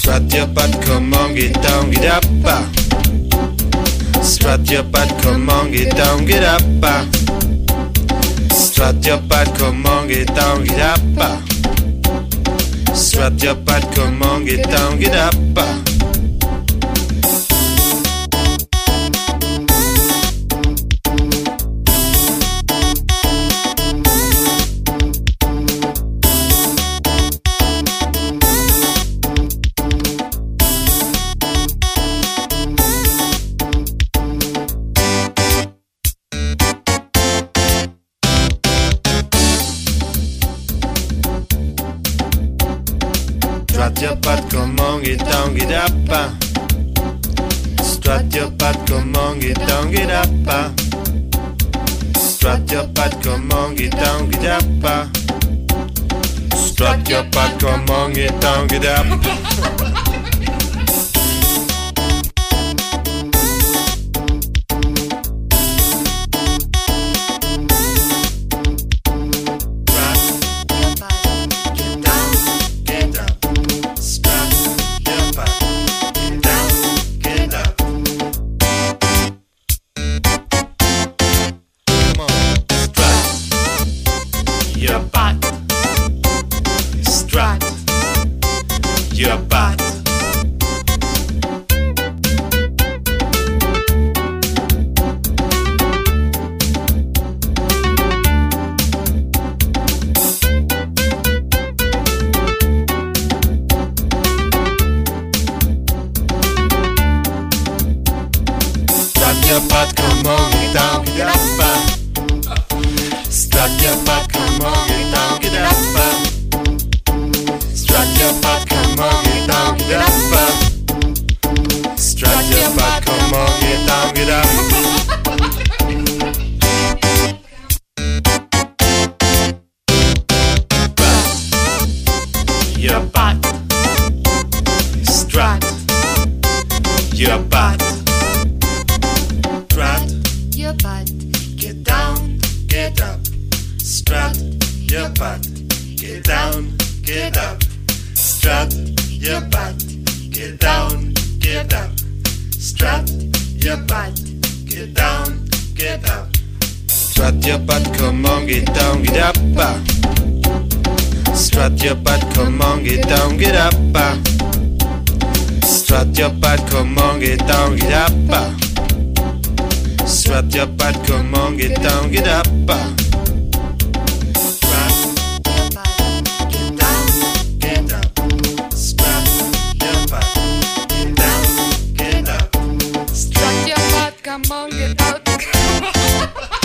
Strut your butt, come on, get down, get up. Strut your butt, come on, get down, get up. Strut your butt, come on, get down, get up. Strut your butt, come on, get down, get up. Strut your butt, come on, get down, get up. Strut your butt, come on, get down, get up. Strut your butt, come on, get down, get up. Strut your butt, come on, get down, get up. Your butt, strut your butt. Strut your butt, come on, get down, get up. Strut your butt, come on, get down, get up. Strut your butt, come on, get down, get up. Strut your butt, come on, get down, get up. Your butt, strut your butt. Strut your butt, get down, get up. Strut your butt, get down, get up. Strut your butt, get down, get up. Strut your butt, get down, get up. Strut your butt, come on, get down, get up. Strut your butt, come on, get down, get up. Strut your butt, come on, get down, get up. Strut your butt, come on, get down, get up. come on, get out.